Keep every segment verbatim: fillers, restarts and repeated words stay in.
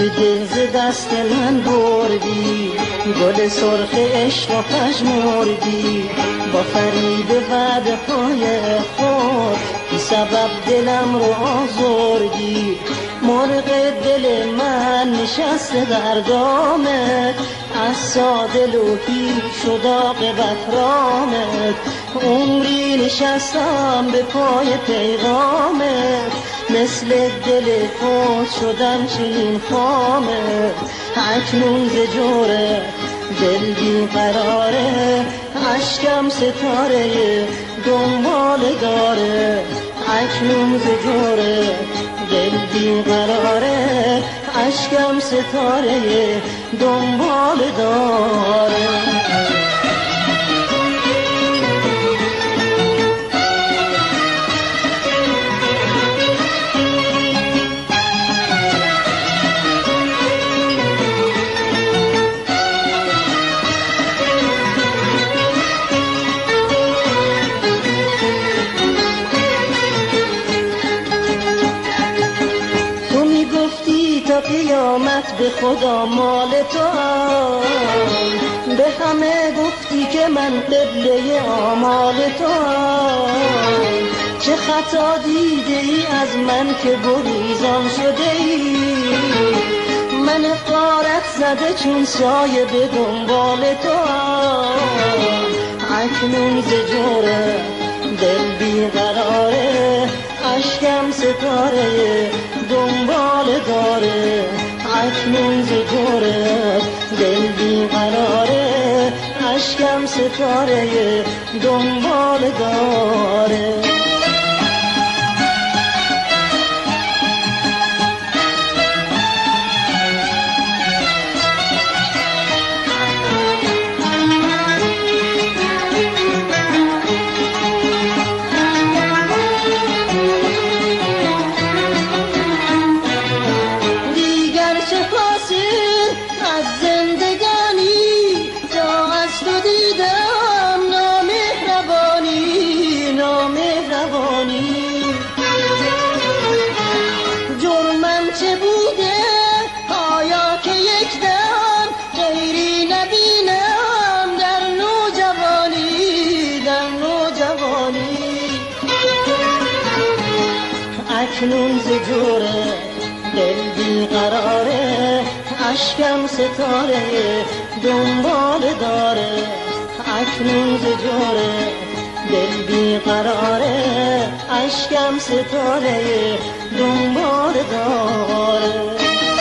دل ز دست من بردی، گل سرخ عشق و پژمردی. با فریب وعده های خود بی سبب دلم رو آزردی. مرغ دل من نشسته در دامت، از ساده لوحی شد عاقبت رامت. عمری نشستم به پای پیغامت، مثل دل خود شدم چنین خامت. اکنون ز جوره دل بی قراره، اشکم ستاره دنبال داره. اکنون ز جوره دل بی قراره، اشکم ستاره دنبال داره. قیامت به خدا مال تو هم، به همه گفتی که من قبله آمال تو هم. چه خطا دیده ای از من که گریزان شده ای، من غارت زده چون سایه به دنبال تو هم. اکنون ز جوره دل بی قراره، اشکم ستاره دنبال داره. اکنون ز جوره دل بی قراره، اشکم ستاره دنبال داره. اکنون ز جوره دل بی قراره، اشکم ستاره دنبال داره. اکنون ز جوره دل بی قراره، اشکم ستاره دنبال داره.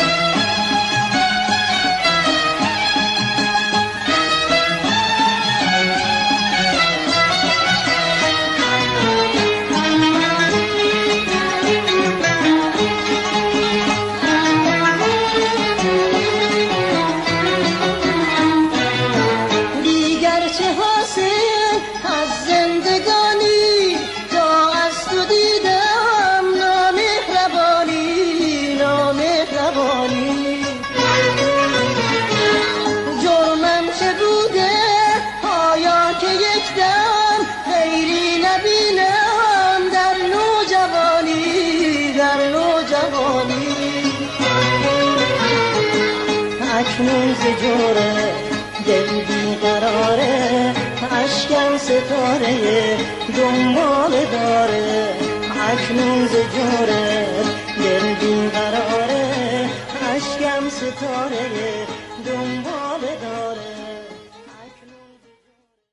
اکنون ز جوره دل بی قراره، اشکم ستاره دنبال داره. اکنون ز جوره دل بی قراره، اشکم ستاره دنبال